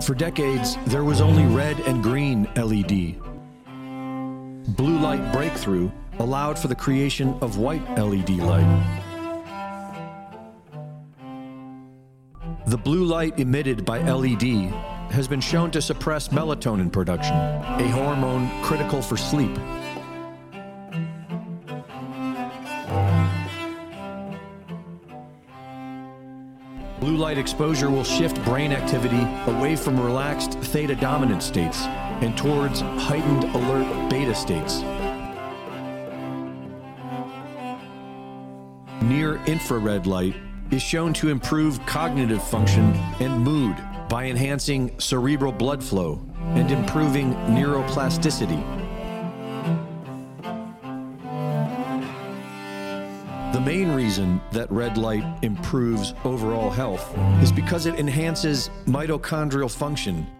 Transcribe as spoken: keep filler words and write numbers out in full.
For decades, there was only red and green L E D. Blue light breakthrough allowed for the creation of white L E D light. The blue light emitted by L E D has been shown to suppress melatonin production, a hormone critical for sleep. Blue light exposure will shift brain activity away from relaxed theta-dominant states and towards heightened alert beta states. Near-infrared light is shown to improve cognitive function and mood by enhancing cerebral blood flow and improving neuroplasticity. The main reason that red light improves overall health is because it enhances mitochondrial function